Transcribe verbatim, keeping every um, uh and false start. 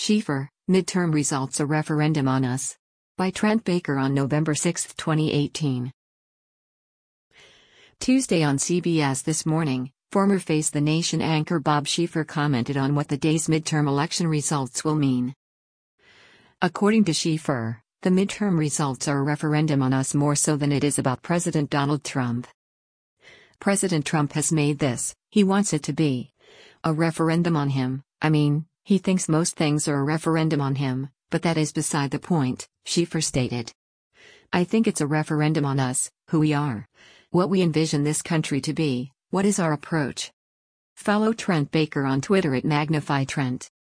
Schieffer, Midterm Results A Referendum on Us. By Trent Baker on November sixth, twenty eighteen. Tuesday on C B S This Morning, former Face the Nation anchor Bob Schieffer commented on what the day's midterm election results will mean. According to Schieffer, the midterm results are a referendum on us more so than it is about President Donald Trump. President Trump has made this, he wants it to be, a referendum on him. I mean, he thinks most things are a referendum on him, but that is beside the point, Schieffer stated. I think it's a referendum on us, who we are, what we envision this country to be, what is our approach. Follow Trent Baker on Twitter at Magnify Trent.